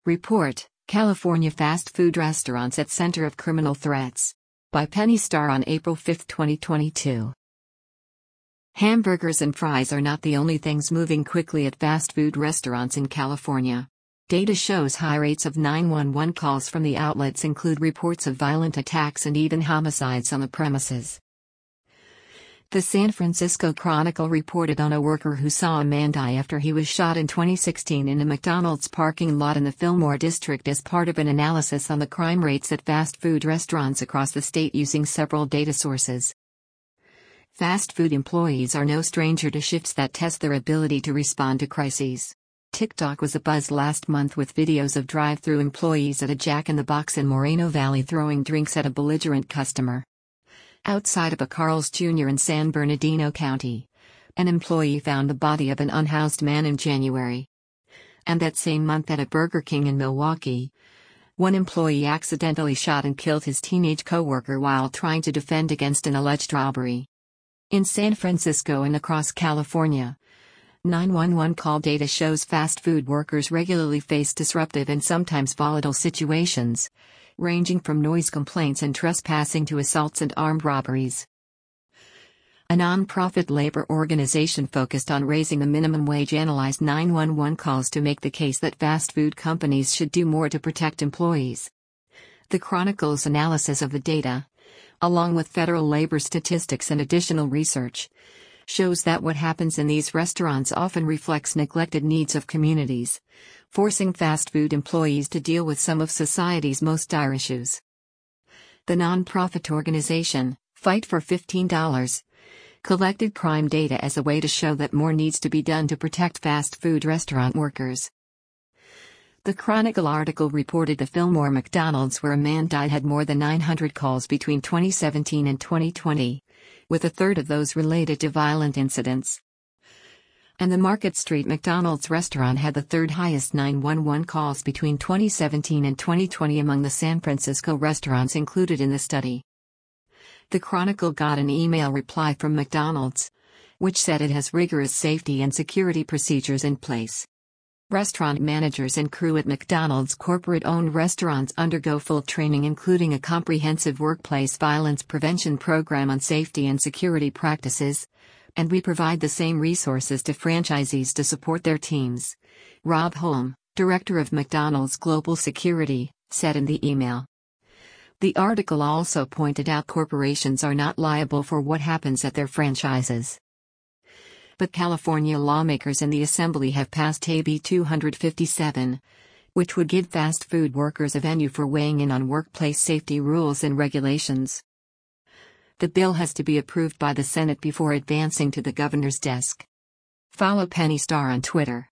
Report: California fast food restaurants at center of criminal threats. By Penny Starr on April 5, 2022. Hamburgers and fries are not the only things moving quickly at fast food restaurants in California. Data shows high rates of 911 calls from the outlets include reports of violent attacks and even homicides on the premises. The San Francisco Chronicle reported on a worker who saw a man die after he was shot in 2016 in a McDonald's parking lot in the Fillmore district as part of an analysis on the crime rates at fast food restaurants across the state using several data sources. Fast food employees are no stranger to shifts that test their ability to respond to crises. TikTok was abuzz last month with videos of drive-thru employees at a Jack in the Box in Moreno Valley throwing drinks at a belligerent customer. Outside of a Carl's Jr. in San Bernardino County, an employee found the body of an unhoused man in January. And that same month at a Burger King in Milwaukee, one employee accidentally shot and killed his teenage coworker while trying to defend against an alleged robbery. In San Francisco and across California, 911 call data shows fast food workers regularly face disruptive and sometimes volatile situations, ranging from noise complaints and trespassing to assaults and armed robberies. A non-profit labor organization focused on raising the minimum wage analyzed 911 calls to make the case that fast food companies should do more to protect employees. The Chronicle's analysis of the data, along with federal labor statistics and additional research, shows that what happens in these restaurants often reflects neglected needs of communities, forcing fast food employees to deal with some of society's most dire issues. The nonprofit organization, Fight for $15, collected crime data as a way to show that more needs to be done to protect fast food restaurant workers. The Chronicle article reported the Fillmore McDonald's where a man died had more than 900 calls between 2017 and 2020, with a third of those related to violent incidents. And the Market Street McDonald's restaurant had the third highest 911 calls between 2017 and 2020 among the San Francisco restaurants included in the study. The Chronicle got an email reply from McDonald's, which said it has rigorous safety and security procedures in place. Restaurant managers and crew at McDonald's corporate-owned restaurants undergo full training including a comprehensive workplace violence prevention program on safety and security practices, and we provide the same resources to franchisees to support their teams, Rob Holm, director of McDonald's Global Security, said in the email. The article also pointed out corporations are not liable for what happens at their franchises. But California lawmakers in the Assembly have passed AB 257, which would give fast food workers a venue for weighing in on workplace safety rules and regulations. The bill has to be approved by the Senate before advancing to the governor's desk. Follow Penny Starr on Twitter.